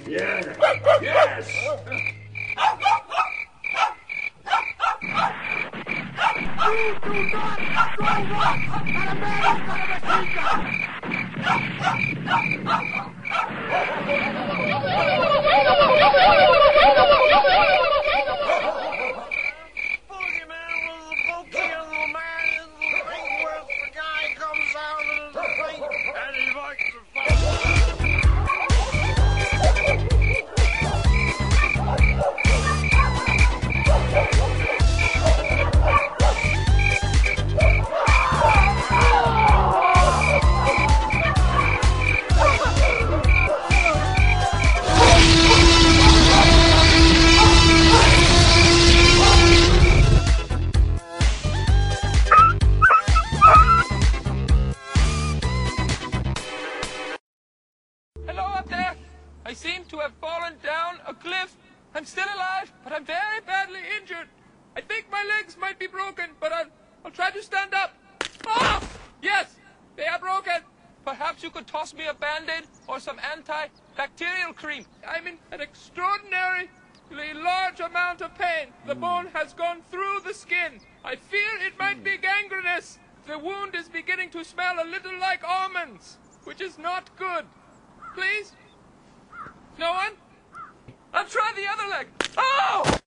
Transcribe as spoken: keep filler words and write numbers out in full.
Yes. Yes. You do not throw rocks at a man who's got a machine gun! Boogeyman was the bookie of the man in the thing where the guy comes out in the thing and he likes to fight. I seem to have fallen down a cliff. I'm still alive, but I'm very badly injured. I think my legs might be broken, but I'll, I'll try to stand up. Oh! Yes, they are broken. Perhaps you could toss me a Band-Aid or some antibacterial cream. I'm in an extraordinarily large amount of pain. The bone has gone through the skin. I fear it might be gangrenous. The wound is beginning to smell a little like almonds, which is not good. Please? No one? I'll try the other leg. Oh!